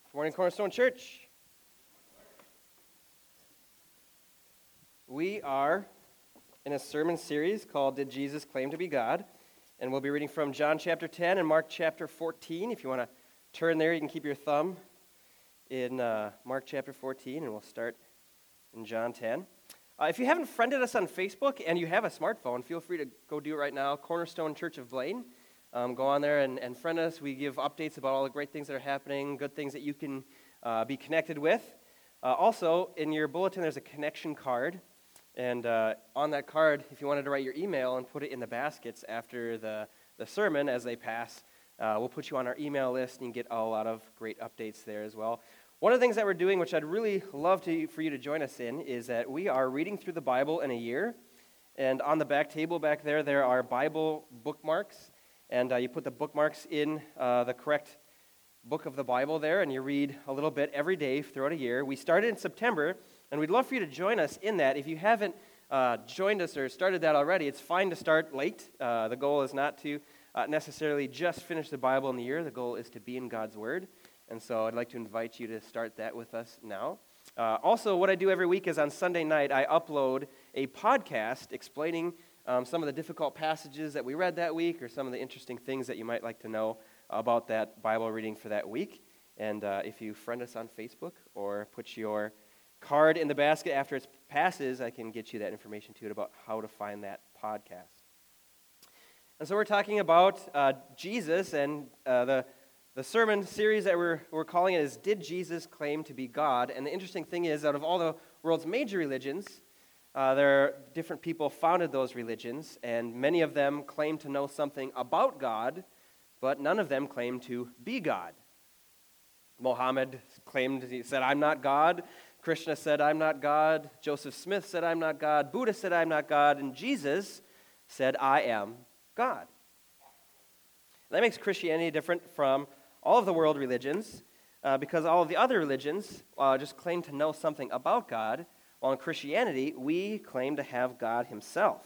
Good morning, Cornerstone Church. We are in a sermon series called Did Jesus Claim to Be God? And we'll be reading from John chapter 10 and Mark chapter 14. If you want to turn there, you can keep your thumb in Mark chapter 14, and we'll start in John 10. If you haven't friended us on Facebook and you have a smartphone, feel free to go do it right now, Cornerstone Church of Blaine. Go on there and friend us. We give updates about all the great things that are happening, good things that you can be connected with. Also, in your bulletin, there's a connection card. And on that card, if you wanted to write your email and put it in the baskets after the sermon as they pass, we'll put you on our email list and you get a lot of great updates there as well. One of the things that we're doing, which I'd really love for you to join us in, is that we are reading through the Bible in a year. And on the back table back there are Bible bookmarks. And you put the bookmarks in the correct book of the Bible there, and you read a little bit every day throughout a year. We started in September, and we'd love for you to join us in that. If you haven't joined us or started that already, it's fine to start late. The goal is not to necessarily just finish the Bible in the year. The goal is to be in God's Word. And so I'd like to invite you to start that with us now. Also, what I do every week is on Sunday night, I upload a podcast explaining some of the difficult passages that we read that week or some of the interesting things that you might like to know about that Bible reading for that week. And if you friend us on Facebook or put your card in the basket after it passes, I can get you that information too about how to find that podcast. And so we're talking about Jesus, and the sermon series that we're calling it is Did Jesus Claim to Be God? And the interesting thing is, out of all the world's major religions, there are different people founded those religions, and many of them claim to know something about God, but none of them claim to be God. Muhammad he said, "I'm not God." Krishna said, "I'm not God." Joseph Smith said, "I'm not God." Buddha said, "I'm not God." And Jesus said, "I am God." That makes Christianity different from all of the world religions, because all of the other religions just claim to know something about God, while in Christianity, we claim to have God himself.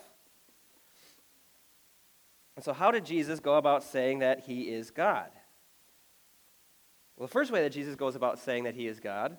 And so how did Jesus go about saying that he is God? Well, the first way that Jesus goes about saying that he is God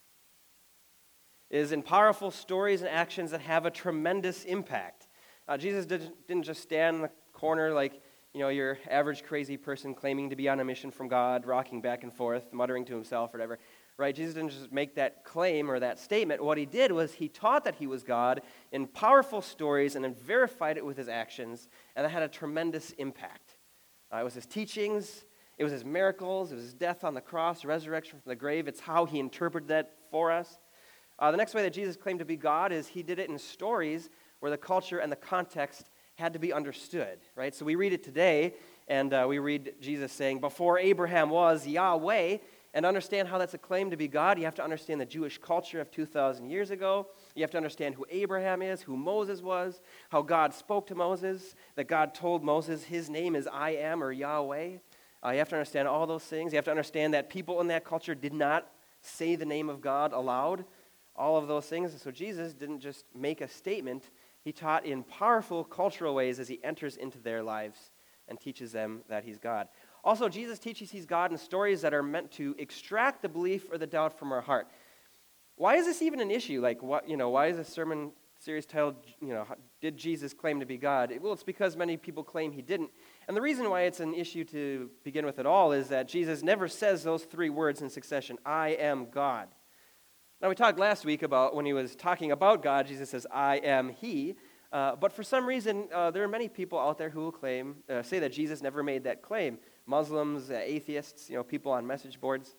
is in powerful stories and actions that have a tremendous impact. Jesus didn't just stand in the corner like your average crazy person claiming to be on a mission from God, rocking back and forth, muttering to himself or whatever. Right? Jesus didn't just make that claim or that statement. What he did was he taught that he was God in powerful stories and then verified it with his actions, and that had a tremendous impact. It was his teachings, it was his miracles, it was his death on the cross, resurrection from the grave. It's how he interpreted that for us. The next way that Jesus claimed to be God is he did it in stories where the culture and the context had to be understood. Right? So we read it today, and we read Jesus saying, "Before Abraham was Yahweh." And understand how that's a claim to be God, you have to understand the Jewish culture of 2,000 years ago. You have to understand who Abraham is, who Moses was, how God spoke to Moses, that God told Moses his name is I am or Yahweh. You have to understand all those things. You have to understand that people in that culture did not say the name of God aloud. All of those things. And so Jesus didn't just make a statement. He taught in powerful cultural ways as he enters into their lives and teaches them that he's God. Also, Jesus teaches he's God in stories that are meant to extract the belief or the doubt from our heart. Why is this even an issue? Why is this sermon series titled, Did Jesus Claim to Be God? Well, it's because many people claim he didn't. And the reason why it's an issue to begin with at all is that Jesus never says those three words in succession, I am God. Now, we talked last week about when he was talking about God, Jesus says, I am he. But for some reason, there are many people out there who will say that Jesus never made that claim. Muslims, atheists, people on message boards.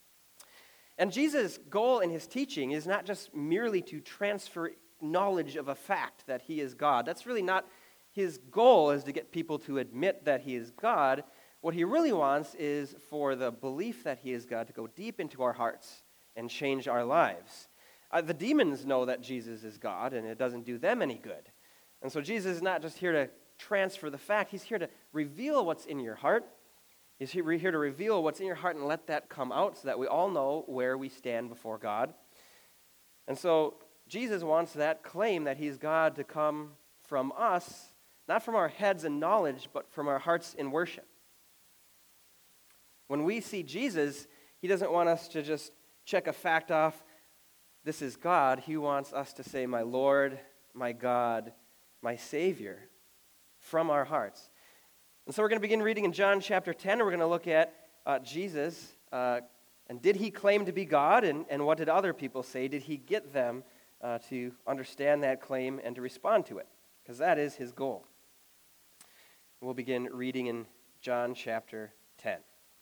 And Jesus' goal in his teaching is not just merely to transfer knowledge of a fact that he is God. That's really not his goal, is to get people to admit that he is God. What he really wants is for the belief that he is God to go deep into our hearts and change our lives. The demons know that Jesus is God, and it doesn't do them any good. And so Jesus is not just here to transfer the fact. He's here to reveal what's in your heart. He's here to reveal what's in your heart and let that come out so that we all know where we stand before God. And so Jesus wants that claim that he's God to come from us, not from our heads in knowledge, but from our hearts in worship. When we see Jesus, He doesn't want us to just check a fact off. This is God. He wants us to say, my Lord, my God, my Savior, from our hearts. And so we're going to begin reading in John chapter 10, and we're going to look at Jesus. And did he claim to be God, and what did other people say? Did he get them to understand that claim and to respond to it? Because that is his goal. We'll begin reading in John chapter 10.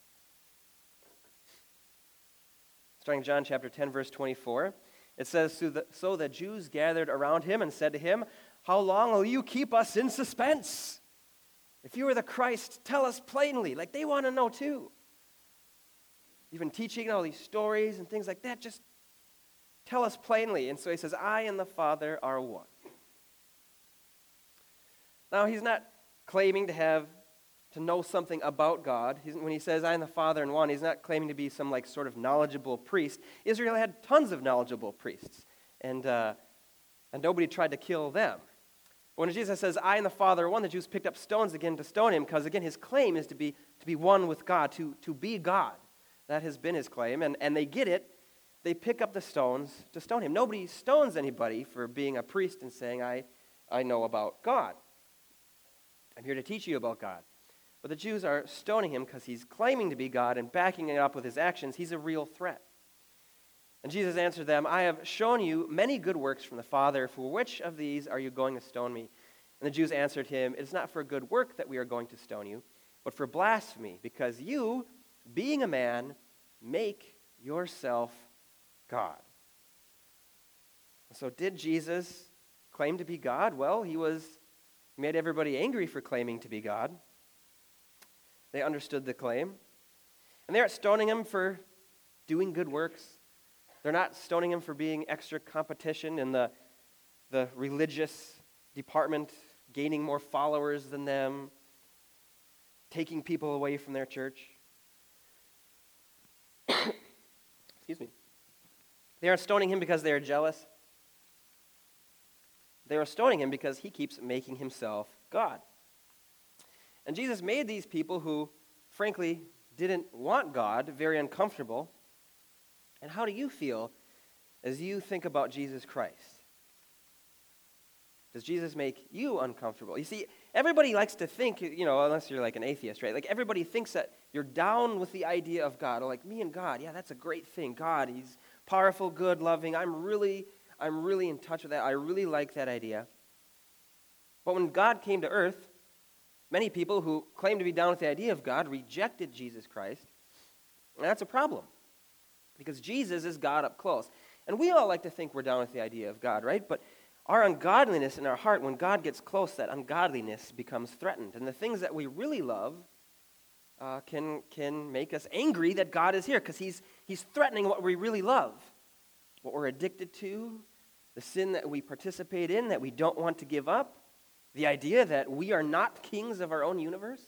Starting John chapter 10, verse 24, it says, So the Jews gathered around him and said to him, How long will you keep us in suspense? If you are the Christ, tell us plainly. Like, they want to know too. You've been teaching all these stories and things like that. Just tell us plainly. And so he says, I and the Father are one. Now, he's not claiming to know something about God. When he says, I and the Father are one, he's not claiming to be some like sort of knowledgeable priest. Israel had tons of knowledgeable priests, and nobody tried to kill them. When Jesus says, I and the Father are one, the Jews picked up stones again to stone him, because again, his claim is to be one with God, to be God. That has been his claim, and they get it. They pick up the stones to stone him. Nobody stones anybody for being a priest and saying, I know about God. I'm here to teach you about God. But the Jews are stoning him because he's claiming to be God and backing it up with his actions. He's a real threat. And Jesus answered them, I have shown you many good works from the Father. For which of these are you going to stone me? And the Jews answered him, It is not for good work that we are going to stone you, but for blasphemy, because you, being a man, make yourself God. So did Jesus claim to be God? Well, he made everybody angry for claiming to be God. They understood the claim. And they aren't stoning him for doing good works. They're not stoning him for being extra competition in the religious department, gaining more followers than them, taking people away from their church. Excuse me. They aren't stoning him because they are jealous. They are stoning him because he keeps making himself God. And Jesus made these people who, frankly, didn't want God very uncomfortable. And how do you feel as you think about Jesus Christ? Does Jesus make you uncomfortable? You see, everybody likes to think, unless you're like an atheist, right? Like everybody thinks that you're down with the idea of God. Or like, me and God, yeah, that's a great thing. God, he's powerful, good, loving. I'm really in touch with that. I really like that idea. But when God came to earth, many people who claim to be down with the idea of God rejected Jesus Christ. And that's a problem, because Jesus is God up close. And we all like to think we're down with the idea of God, right? But our ungodliness in our heart, when God gets close, that ungodliness becomes threatened. And the things that we really love can make us angry that God is here, because he's threatening what we really love, what we're addicted to, the sin that we participate in, that we don't want to give up, the idea that we are not kings of our own universe.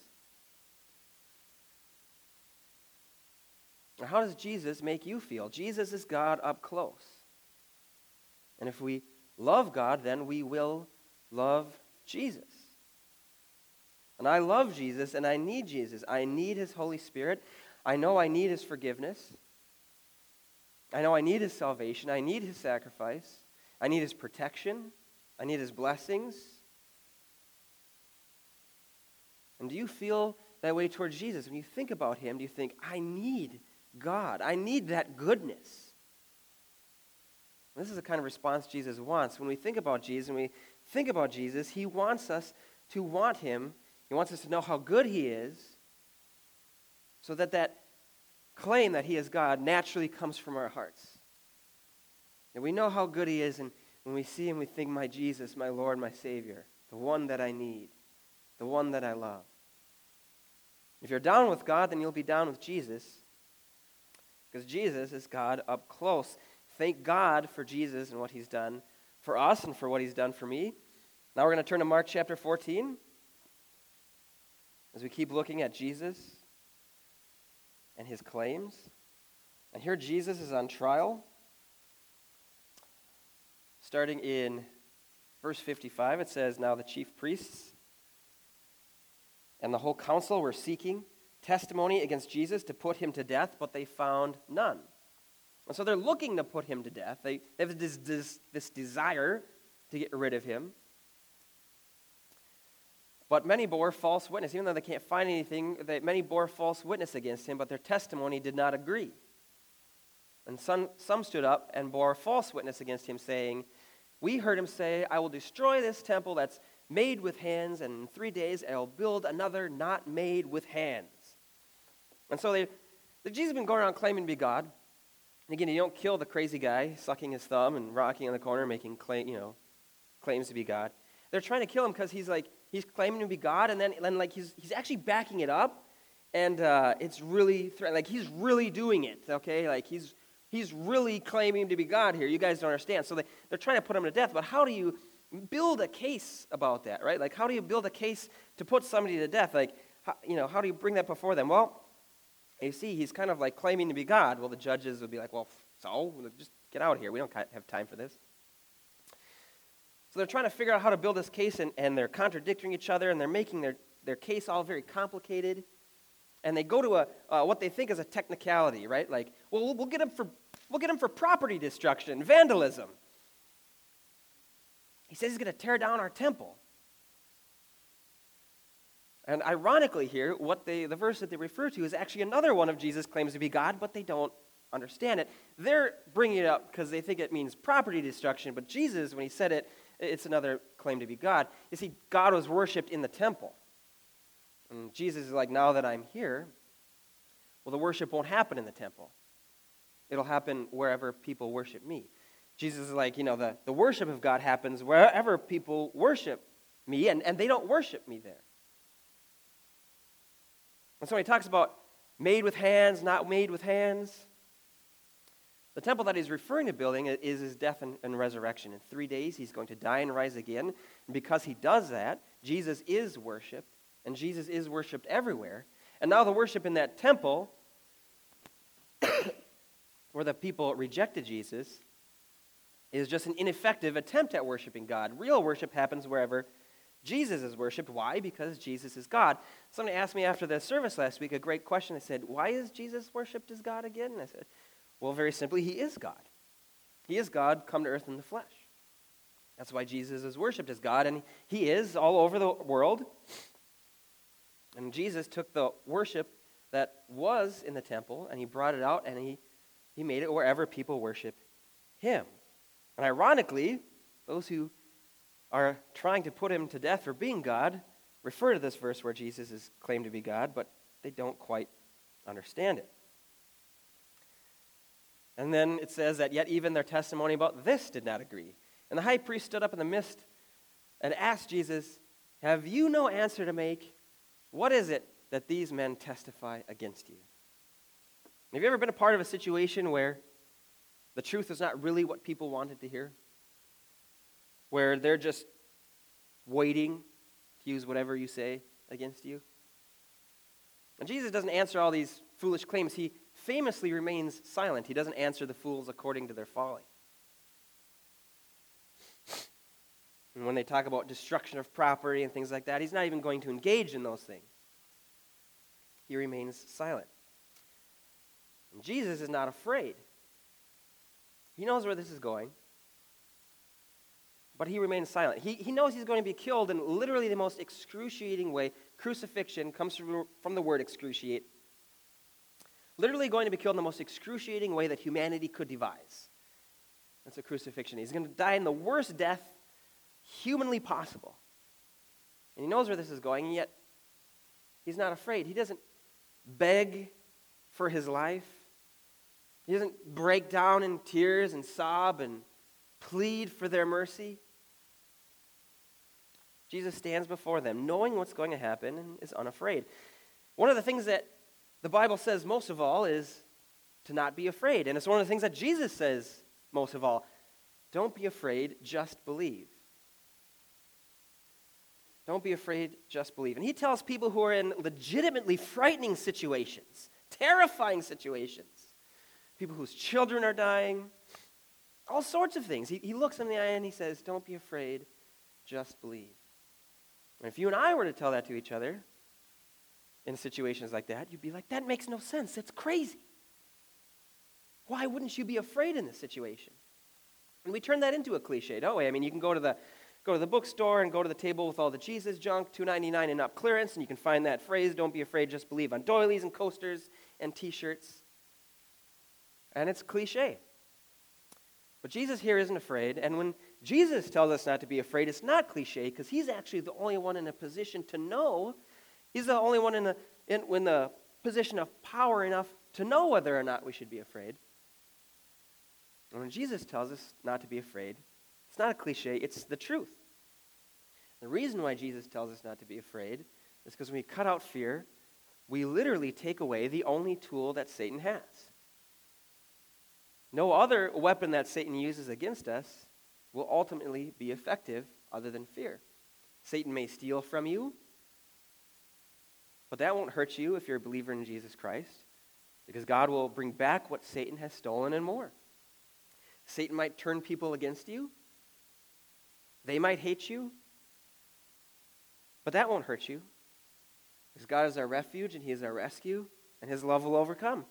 Now, how does Jesus make you feel? Jesus is God up close. And if we love God, then we will love Jesus. And I love Jesus, and I need Jesus. I need his Holy Spirit. I know I need his forgiveness. I know I need his salvation. I need his sacrifice. I need his protection. I need his blessings. And do you feel that way towards Jesus? When you think about him, do you think, I need God. I need that goodness. And this is the kind of response Jesus wants. When we think about Jesus, he wants us to want him. He wants us to know how good he is, so that claim that he is God naturally comes from our hearts. And we know how good he is, and when we see him, we think, my Jesus, my Lord, my Savior, the one that I need, the one that I love. If you're down with God, then you'll be down with Jesus, because Jesus is God up close. Thank God for Jesus and what he's done for us and for what he's done for me. Now we're going to turn to Mark chapter 14 as we keep looking at Jesus and his claims. And here Jesus is on trial. Starting in verse 55, it says, Now the chief priests and the whole council were seeking testimony against Jesus to put him to death, but they found none. And so they're looking to put him to death. They have this desire to get rid of him. But many bore false witness. Even though they can't find anything, many bore false witness against him, but their testimony did not agree. And some stood up and bore false witness against him, saying, "We heard him say, 'I will destroy this temple that's made with hands, and in 3 days I will build another not made with hands.'" And so Jesus has been going around claiming to be God. And again, you don't kill the crazy guy sucking his thumb and rocking in the corner, making claims to be God. They're trying to kill him because he's claiming to be God, and then he's actually backing it up, and it's really he's really doing it. Okay, he's really claiming to be God here. You guys don't understand. So they're trying to put him to death. But how do you build a case about that, right? How do you build a case to put somebody to death? How do you bring that before them? Well, you see, he's kind of claiming to be God. Well, the judges would be like, "Well, so just get out of here. We don't have time for this." So they're trying to figure out how to build this case, and they're contradicting each other, and they're making their case all very complicated. And they go to what they think is a technicality, right? We'll get him for property destruction, vandalism. He says he's going to tear down our temple. And ironically here, the verse that they refer to is actually another one of Jesus' claims to be God, but they don't understand it. They're bringing it up because they think it means property destruction, but Jesus, when he said it, it's another claim to be God. You see, God was worshipped in the temple. And Jesus is like, now that I'm here, well, the worship won't happen in the temple. It'll happen wherever people worship me. Jesus is like, the worship of God happens wherever people worship me, and they don't worship me there. And so when he talks about made with hands, not made with hands, the temple that he's referring to building is his death and resurrection. In 3 days, he's going to die and rise again. And because he does that, Jesus is worshipped, and Jesus is worshipped everywhere. And now the worship in that temple, where the people rejected Jesus, is just an ineffective attempt at worshiping God. Real worship happens wherever Jesus is worshipped. Why? Because Jesus is God. Somebody asked me after the service last week a great question. They said, "Why is Jesus worshipped as God again?" And I said, well, very simply, he is God. He is God come to earth in the flesh. That's why Jesus is worshipped as God, and he is all over the world. And Jesus took the worship that was in the temple, and he brought it out, and he made it wherever people worship him. And ironically, those who are trying to put him to death for being God refer to this verse where Jesus is claimed to be God, but they don't quite understand it. And then it says that yet even their testimony about this did not agree. And the high priest stood up in the midst and asked Jesus, "Have you no answer to make? What is it that these men testify against you?" Have you ever been a part of a situation where the truth is not really what people wanted to hear? Where they're just waiting to use whatever you say against you? And Jesus doesn't answer all these foolish claims. He famously remains silent. He doesn't answer the fools according to their folly. And when they talk about destruction of property and things like that, he's not even going to engage in those things. He remains silent. And Jesus is not afraid. He knows where this is going, but he remains silent. He knows he's going to be killed in literally the most excruciating way. Crucifixion comes from the word excruciate. Literally going to be killed in the most excruciating way that humanity could devise. That's what crucifixion is. He's going to die in the worst death humanly possible. And he knows where this is going, and yet he's not afraid. He doesn't beg for his life. He doesn't break down in tears and sob and plead for their mercy. Jesus stands before them, knowing what's going to happen, and is unafraid. One of the things that the Bible says most of all is to not be afraid. And it's one of the things that Jesus says most of all. Don't be afraid, just believe. Don't be afraid, just believe. And he tells people who are in legitimately frightening situations, terrifying situations, people whose children are dying, all sorts of things. He looks them in the eye and he says, don't be afraid, just believe. And if you and I were to tell that to each other, in situations like that, you'd be like, that makes no sense. It's crazy. Why wouldn't you be afraid in this situation? And we turn that into a cliche, don't we? I mean, you can go to the bookstore and go to the table with all the Jesus junk, $2.99 and up clearance, and you can find that phrase, don't be afraid, just believe, on doilies and coasters and T-shirts. And it's cliche. But Jesus here isn't afraid, and when Jesus tells us not to be afraid, it's not cliche, because he's actually the only one in a position to know. He's the only one in the position of power enough to know whether or not we should be afraid. And when Jesus tells us not to be afraid, it's not a cliche, it's the truth. The reason why Jesus tells us not to be afraid is because when we cut out fear, we literally take away the only tool that Satan has. No other weapon that Satan uses against us will ultimately be effective other than fear. Satan may steal from you, but that won't hurt you if you're a believer in Jesus Christ, because God will bring back what Satan has stolen and more. Satan might turn people against you. They might hate you, but that won't hurt you, because God is our refuge and he is our rescue, and his love will overcome.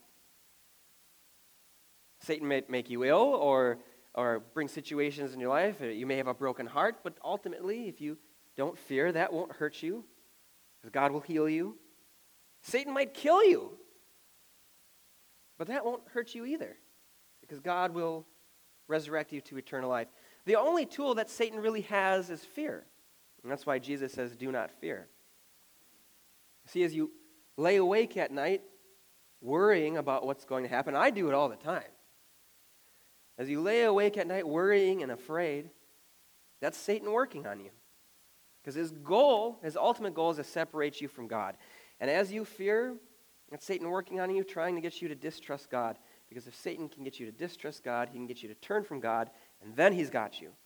Satan may make you ill or bring situations in your life. You may have a broken heart, but ultimately, if you don't fear, that won't hurt you, because God will heal you. Satan might kill you, but that won't hurt you either, because God will resurrect you to eternal life. The only tool that Satan really has is fear. And that's why Jesus says, do not fear. See, as you lay awake at night worrying about what's going to happen, I do it all the time. As you lay awake at night worrying and afraid, that's Satan working on you. Because his ultimate goal is to separate you from God. And as you fear, that's Satan working on you, trying to get you to distrust God. Because if Satan can get you to distrust God, he can get you to turn from God, and then he's got you.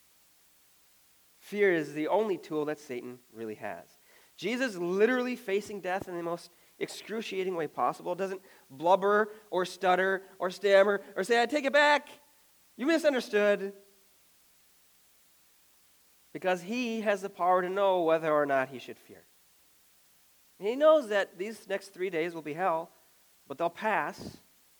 Fear is the only tool that Satan really has. Jesus, literally facing death in the most excruciating way possible, doesn't blubber or stutter or stammer or say, I take it back, you misunderstood. Because he has the power to know whether or not he should fear. And he knows that these next 3 days will be hell, but they'll pass.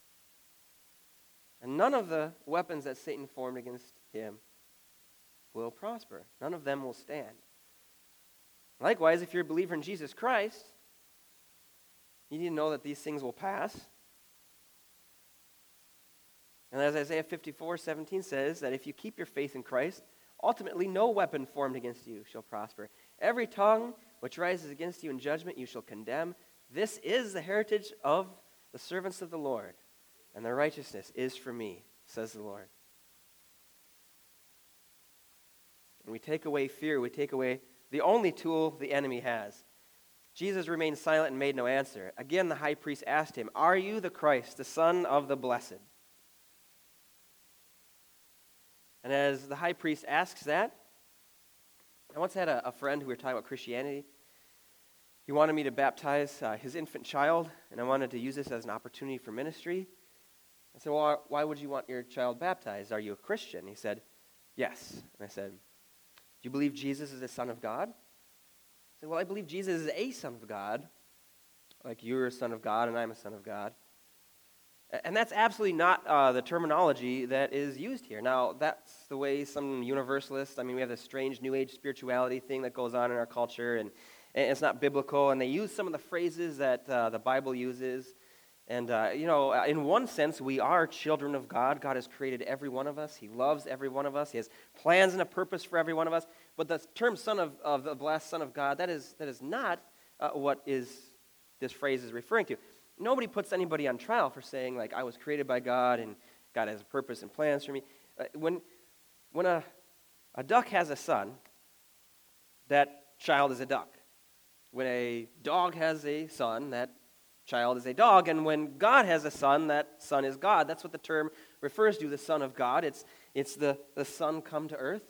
And none of the weapons that Satan formed against him will prosper. None of them will stand. Likewise, if you're a believer in Jesus Christ, you need to know that these things will pass. And as Isaiah 54:17 says, that if you keep your faith in Christ, ultimately no weapon formed against you shall prosper. Every tongue which rises against you in judgment you shall condemn. This is the heritage of the servants of the Lord, and their righteousness is for me, says the Lord. When we take away fear, we take away the only tool the enemy has. Jesus remained silent and made no answer. Again, the high priest asked him, are you the Christ, the Son of the Blessed? And as the high priest asks that, I once had a friend who we were talking about Christianity. He wanted me to baptize his infant child, and I wanted to use this as an opportunity for ministry. I said, well, why would you want your child baptized? Are you a Christian? He said, yes. And I said, do you believe Jesus is the Son of God? I said, well, I believe Jesus is a Son of God, like you're a son of God and I'm a son of God. And that's absolutely not the terminology that is used here. Now, that's the way some universalists, we have this strange New Age spirituality thing that goes on in our culture, and it's not biblical, and they use some of the phrases that the Bible uses. And, in one sense, we are children of God. God has created every one of us. He loves every one of us. He has plans and a purpose for every one of us. But the term son of the blessed Son of God, that is not what this phrase is referring to. Nobody puts anybody on trial for saying, like, I was created by God and God has a purpose and plans for me. When a duck has a son, that child is a duck. When a dog has a son, that child is a dog. And when God has a son, that son is God. That's what the term refers to, the Son of God. It's the Son come to earth.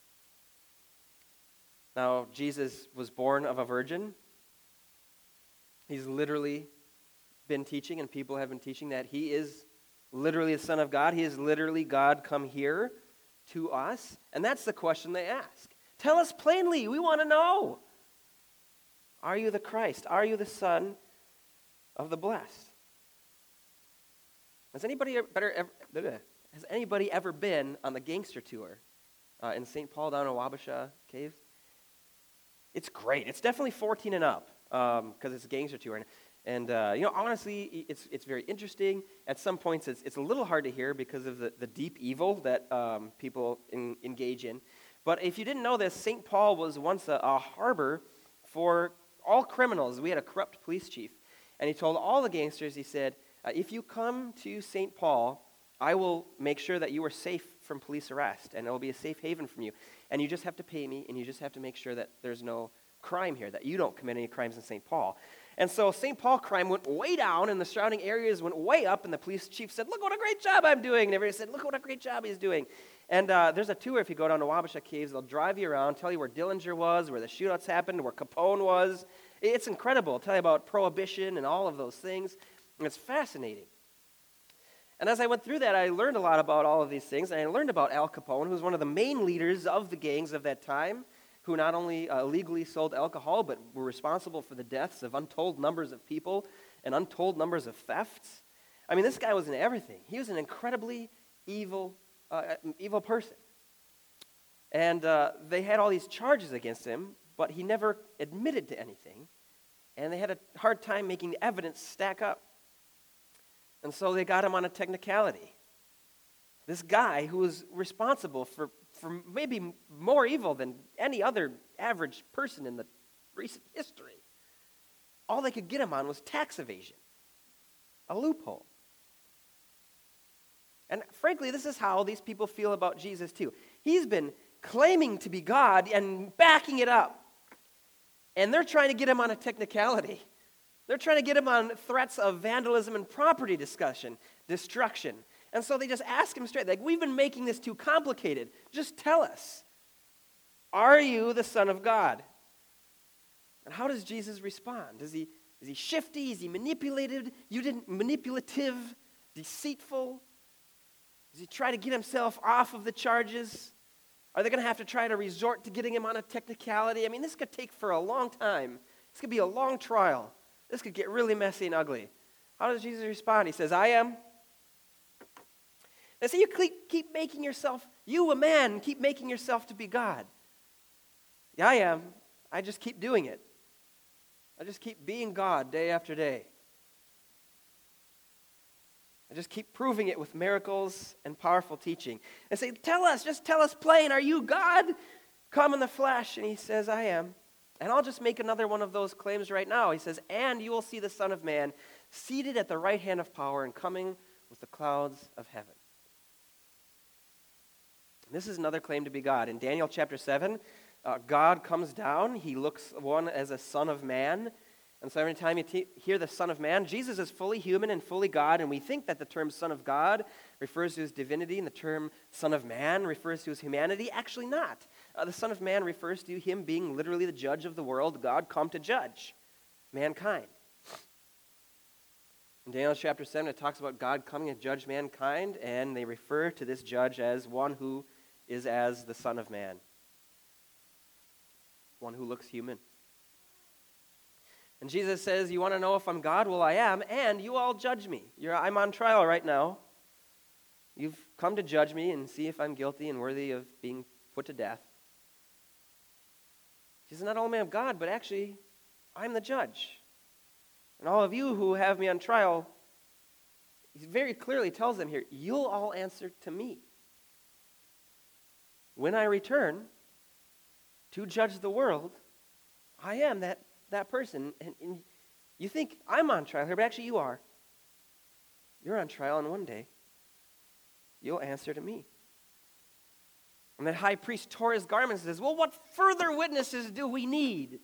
Now, Jesus was born of a virgin. He's literally been teaching, and people have been teaching, that he is literally the Son of God. He is literally God come here to us. And that's the question they ask. Tell us plainly. We want to know. Are you the Christ? Are you the Son of the Blessed? Has anybody ever been on the gangster tour in St. Paul down in Wabasha Caves? It's great. It's definitely 14 and up because it's a gangster tour. And honestly, it's very interesting. At some points, it's a little hard to hear because of the deep evil that people engage in. But if you didn't know this, St. Paul was once a harbor for all criminals. We had a corrupt police chief. And he told all the gangsters, he said, if you come to St. Paul, I will make sure that you are safe from police arrest, and it will be a safe haven from you. And you just have to pay me, and you just have to make sure that there's no crime here, that you don't commit any crimes in St. Paul. And so St. Paul crime went way down, and the surrounding areas went way up, and the police chief said, look what a great job I'm doing. And everybody said, look what a great job he's doing. And there's a tour if you go down to Wabasha Caves. They'll drive you around, tell you where Dillinger was, where the shootouts happened, where Capone was. It's incredible. It'll tell you about Prohibition and all of those things. And it's fascinating. And as I went through that, I learned a lot about all of these things. And I learned about Al Capone, who was one of the main leaders of the gangs of that time, who not only illegally sold alcohol, but were responsible for the deaths of untold numbers of people and untold numbers of thefts. I mean, this guy was in everything. He was an incredibly evil person. And they had all these charges against him, but he never admitted to anything. And they had a hard time making the evidence stack up. And so they got him on a technicality. This guy who was responsible for maybe more evil than any other average person in the recent history. All they could get him on was tax evasion, a loophole. And frankly, this is how these people feel about Jesus too. He's been claiming to be God and backing it up. And they're trying to get him on a technicality. They're trying to get him on threats of vandalism and property destruction. And so they just ask him straight, like, we've been making this too complicated. Just tell us, are you the Son of God? And how does Jesus respond? Is he shifty? Is he manipulative, deceitful? Does he try to get himself off of the charges? Are they going to have to try to resort to getting him on a technicality? I mean, this could take for a long time. This could be a long trial. This could get really messy and ugly. How does Jesus respond? He says, I am. They say, you keep making yourself, you a man, keep making yourself to be God. Yeah, I am. I just keep doing it. I just keep being God day after day. I just keep proving it with miracles and powerful teaching. And say, just tell us plain, are you God? Come in the flesh. And he says, I am. And I'll just make another one of those claims right now. He says, and you will see the Son of Man seated at the right hand of power and coming with the clouds of heaven. This is another claim to be God. In Daniel chapter 7, God comes down. He looks one as a son of man. And so every time you hear the Son of Man, Jesus is fully human and fully God, and we think that the term Son of God refers to his divinity and the term Son of Man refers to his humanity. Actually not. The Son of Man refers to him being literally the judge of the world, God come to judge mankind. In Daniel chapter 7, it talks about God coming to judge mankind, and they refer to this judge as one who is as the Son of Man, one who looks human. And Jesus says, you want to know if I'm God? Well, I am, and you all judge me. I'm on trial right now. You've come to judge me and see if I'm guilty and worthy of being put to death. He says, not only am I God, but actually, I'm the judge. And all of you who have me on trial, he very clearly tells them here, you'll all answer to me. When I return to judge the world, I am that person. And you think I'm on trial here, but actually you are. You're on trial, and one day you'll answer to me. And the high priest tore his garments and says, well, what further witnesses do we need?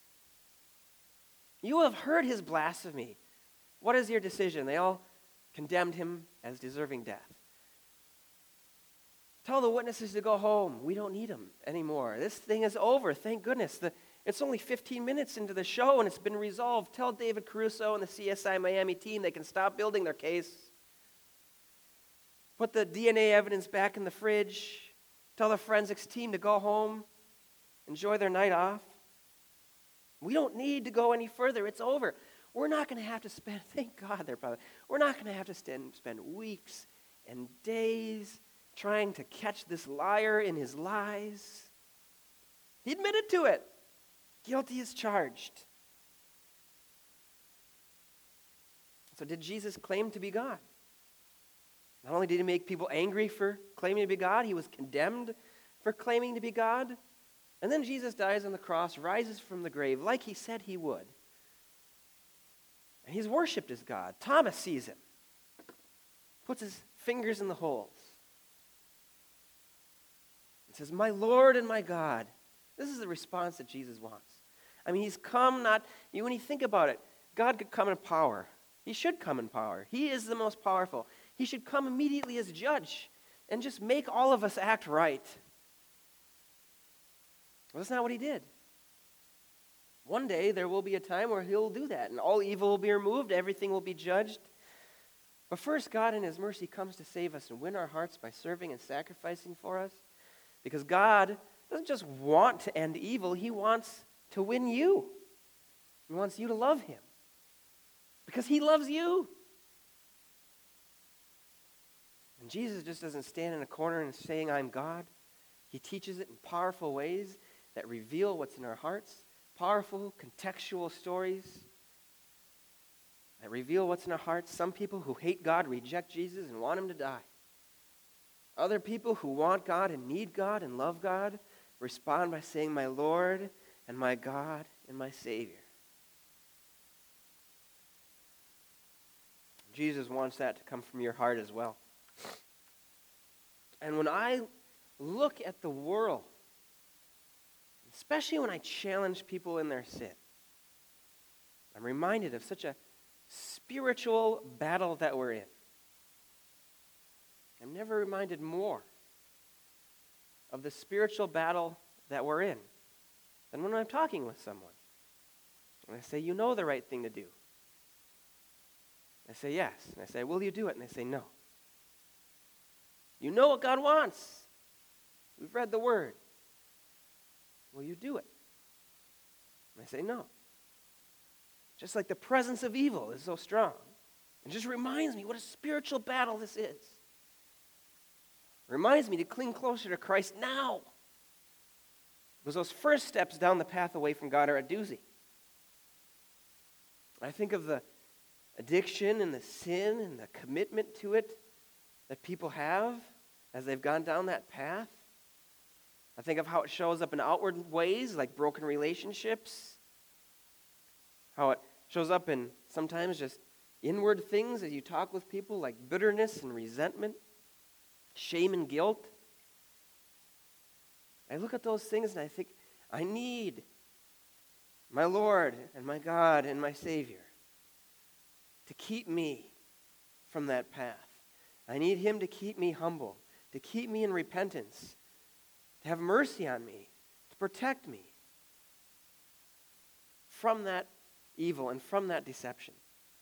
You have heard his blasphemy. What is your decision? They all condemned him as deserving death. Tell the witnesses to go home. We don't need them anymore. This thing is over. Thank goodness. It's only 15 minutes into the show, and it's been resolved. Tell David Caruso and the CSI Miami team they can stop building their case. Put the DNA evidence back in the fridge. Tell the forensics team to go home. Enjoy their night off. We don't need to go any further. It's over. We're not going to have to spend, thank God there, probably, we're not going to have to spend weeks and days trying to catch this liar in his lies. He admitted to it. Guilty as charged. So did Jesus claim to be God? Not only did he make people angry for claiming to be God, he was condemned for claiming to be God. And then Jesus dies on the cross, rises from the grave like he said he would. And he's worshipped as God. Thomas sees him, puts his fingers in the holes, and says, "My Lord and my God." This is the response that Jesus wants. I mean, he's come not, when you think about it, God could come in power. He should come in power. He is the most powerful. He should come immediately as judge and just make all of us act right. Well, that's not what he did. One day there will be a time where he'll do that, and all evil will be removed, everything will be judged. But first, God in his mercy comes to save us and win our hearts by serving and sacrificing for us. Because God doesn't just want to end evil, he wants to win you. He wants you to love him. Because he loves you. And Jesus just doesn't stand in a corner and saying, "I'm God." He teaches it in powerful ways that reveal what's in our hearts. Powerful, contextual stories that reveal what's in our hearts. Some people who hate God reject Jesus and want him to die. Other people who want God and need God and love God respond by saying, "My Lord and my God and my Savior." Jesus wants that to come from your heart as well. And when I look at the world, especially when I challenge people in their sin, I'm reminded of such a spiritual battle that we're in. I'm never reminded more of the spiritual battle that we're in than when I'm talking with someone. And I say, "You know the right thing to do." I say, "Yes." And I say, "Will you do it?" And they say, "No." "You know what God wants. We've read the Word. Will you do it?" And I say, "No." Just like the presence of evil is so strong. It just reminds me what a spiritual battle this is. It reminds me to cling closer to Christ now. Because those first steps down the path away from God are a doozy. I think of the addiction and the sin and the commitment to it that people have as they've gone down that path. I think of how it shows up in outward ways like broken relationships, how it shows up in sometimes just inward things as you talk with people like bitterness and resentment, shame and guilt. I look at those things and I think, I need my Lord and my God and my Savior to keep me from that path. I need him to keep me humble, to keep me in repentance, to have mercy on me, to protect me from that evil and from that deception.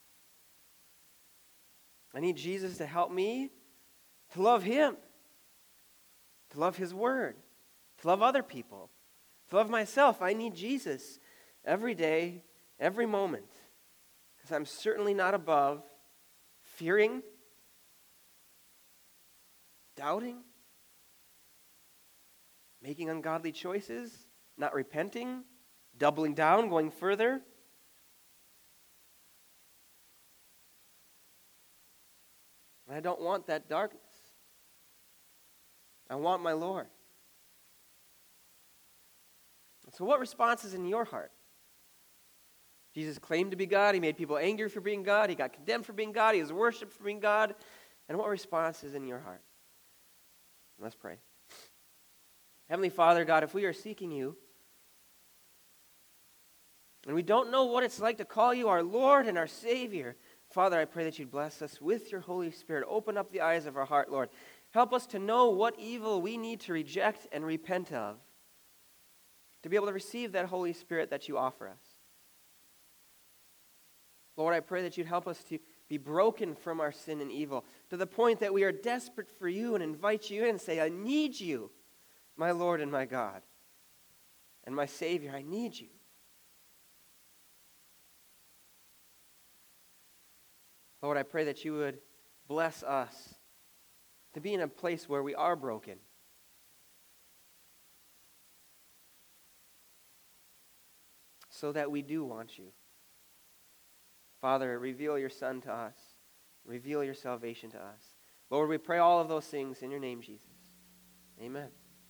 I need Jesus to help me to love him, to love his word, to love other people, to love myself. I need Jesus every day, every moment, because I'm certainly not above fearing, doubting, making ungodly choices, not repenting, doubling down, going further. And I don't want that darkness. I want my Lord. So what response is in your heart? Jesus claimed to be God. He made people angry for being God. He got condemned for being God. He was worshipped for being God. And what response is in your heart? Let's pray. Heavenly Father, God, if we are seeking you, and we don't know what it's like to call you our Lord and our Savior, Father, I pray that you'd bless us with your Holy Spirit. Open up the eyes of our heart, Lord. Help us to know what evil we need to reject and repent of, to be able to receive that Holy Spirit that you offer us. Lord, I pray that you'd help us to be broken from our sin and evil to the point that we are desperate for you and invite you in and say, I need you, my Lord and my God, and my Savior, I need you. Lord, I pray that you would bless us to be in a place where we are broken. So that we do want you. Father, reveal your Son to us. Reveal your salvation to us. Lord, we pray all of those things in your name, Jesus. Amen.